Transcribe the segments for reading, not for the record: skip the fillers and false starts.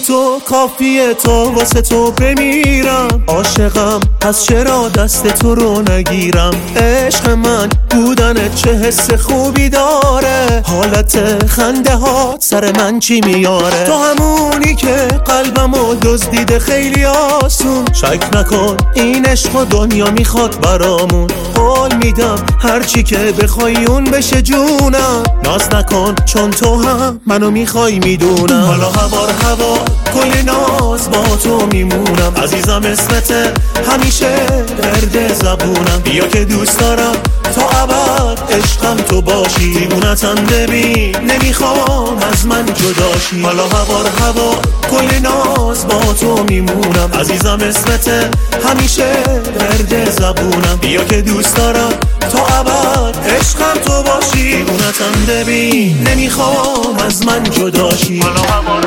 تو کافیه تا واسه تو بمیرم. عاشقم پس چرا دست تو رو نگیرم؟ عشق من بودنت چه حس خوبی داره، حالت خنده ها سر من چی میاره؟ تو همونی که قلبمو دزدیده خیلی آسون، شک نکن این عشق و دنیا میخواد برامون. قول میدم هرچی که بخوای اون بشه جونم، ناز نکن چون تو هم منو میخوای میدونم. حالا هوا کل ناز با تو میمونم، عزیزم اسمته همیشه ورد زبونم. بیا که دوست دارم تا ابد عشقم تو باشی، دیوونتم ببین نمیخوام از من جداشی. حالا هوا کل ناز با تو میمونم، عزیزم اسمته همیشه ورد زبونم. بیا که دوست دارم تا ابد عشقم تو باشی، دیوونتم ببین نمیخوام از من جداشی. حالا هوا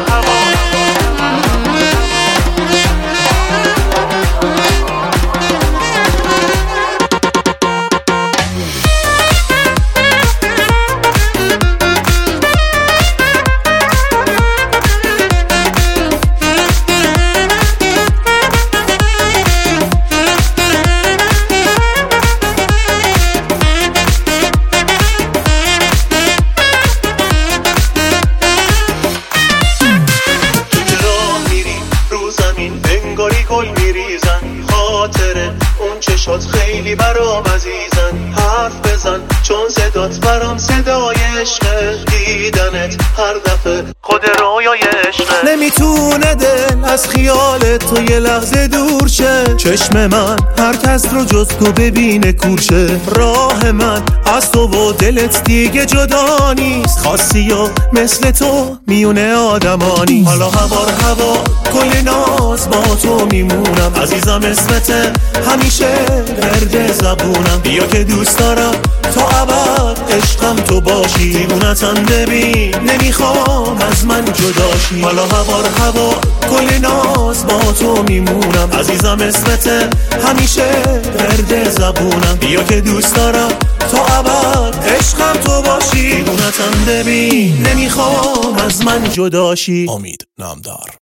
انگاری گل میریزن، خاطره اون چشات خیلی برام عزیزن. حرف بزن چون صدات برام صدای عشقه، دیدنت هر دفعه خود رویای عشقه. نمیتونه دل از خیال تو یه لحظه دور شه، چشم من هر کس رو جز تو ببینه کورشه. راه من از تو و دلت دیگه جدا نیست، خاصی و مثل تو میونه آدمانی. حالا هوا کل ناز با تو میمونم، عزیزم اسمته همیشه ورد زبونم. بیا که دوست دارم تا ابد عشقم تو باشی، دیوونتم ببین نمیخوام از من جداشی. حالا هوا کل ناز با تو میمونم، عزیزم اسمته همیشه ورد زبونم. بیا که دوست دارم تا ابد عشقم تو باشی، دیوونتم ببین نمیخوام از من جداشی. امید نامدار.